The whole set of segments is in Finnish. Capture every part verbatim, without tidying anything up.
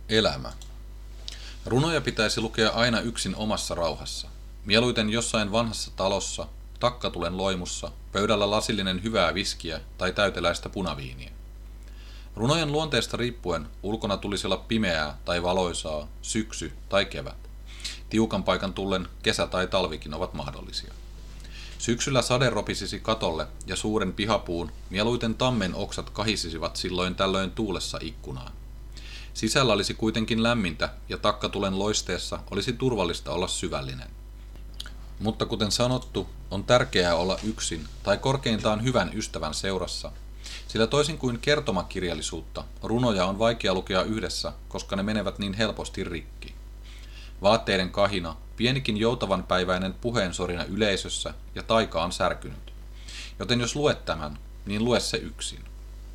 Elämä. Runoja pitäisi lukea aina yksin omassa rauhassa. Mieluiten jossain vanhassa talossa, takkatulen loimussa, pöydällä lasillinen hyvää viskiä tai täyteläistä punaviiniä. Runojen luonteesta riippuen ulkona tulisi olla pimeää tai valoisaa, syksy tai kevät. Tiukan paikan tullen kesä tai talvikin ovat mahdollisia. Syksyllä sade ropisisi katolle ja suuren pihapuun, mieluiten tammen oksat kahisisivat silloin tällöin tuulessa ikkunaan. Sisällä olisi kuitenkin lämmintä ja takkatulen loisteessa olisi turvallista olla syvällinen. Mutta kuten sanottu, on tärkeää olla yksin tai korkeintaan hyvän ystävän seurassa, sillä toisin kuin kertomakirjallisuutta, runoja on vaikea lukea yhdessä, koska ne menevät niin helposti rikki. Vaatteiden kahina, pienikin joutavan päiväinen puheensorina yleisössä ja taika on särkynyt. Joten jos luet tämän, niin lue se yksin.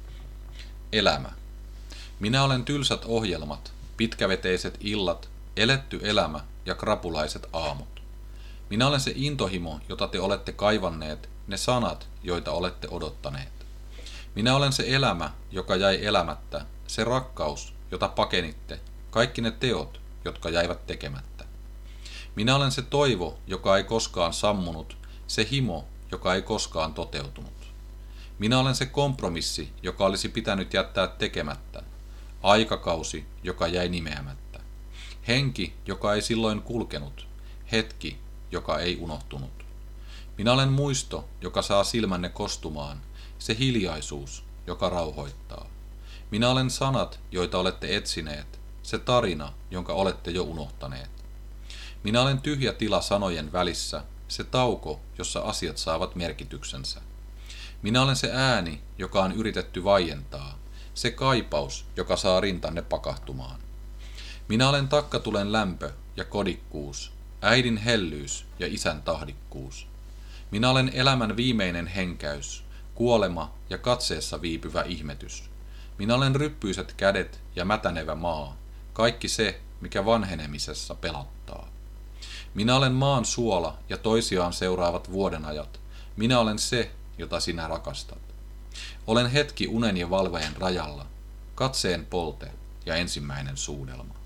Elämä. Minä olen tylsät ohjelmat, pitkäveteiset illat, eletty elämä ja krapulaiset aamut. Minä olen se intohimo, jota te olette kaivanneet, ne sanat, joita olette odottaneet. Minä olen se elämä, joka jäi elämättä, se rakkaus, jota pakenitte, kaikki ne teot, jotka jäivät tekemättä. Minä olen se toivo, joka ei koskaan sammunut, se himo, joka ei koskaan toteutunut. Minä olen se kompromissi, joka olisi pitänyt jättää tekemättä, aikakausi, joka jäi nimeämättä, henki, joka ei silloin kulkenut, hetki, joka ei unohtunut. Minä olen muisto, joka saa silmänne kostumaan, se hiljaisuus, joka rauhoittaa. Minä olen sanat, joita olette etsineet, se tarina, jonka olette jo unohtaneet. Minä olen tyhjä tila sanojen välissä, se tauko, jossa asiat saavat merkityksensä. Minä olen se ääni, joka on yritetty vaientaa, se kaipaus, joka saa rintanne pakahtumaan. Minä olen takkatulen lämpö ja kodikkuus, äidin hellyys ja isän tahdikkuus. Minä olen elämän viimeinen henkäys, kuolema ja katseessa viipyvä ihmetys. Minä olen ryppyiset kädet ja mätänevä maa, kaikki se, mikä vanhenemisessa pelottaa. Minä olen maan suola ja toisiaan seuraavat vuodenajat. Minä olen se, jota sinä rakastat. Olen hetki unen ja valveen rajalla, katseen polte ja ensimmäinen suudelma.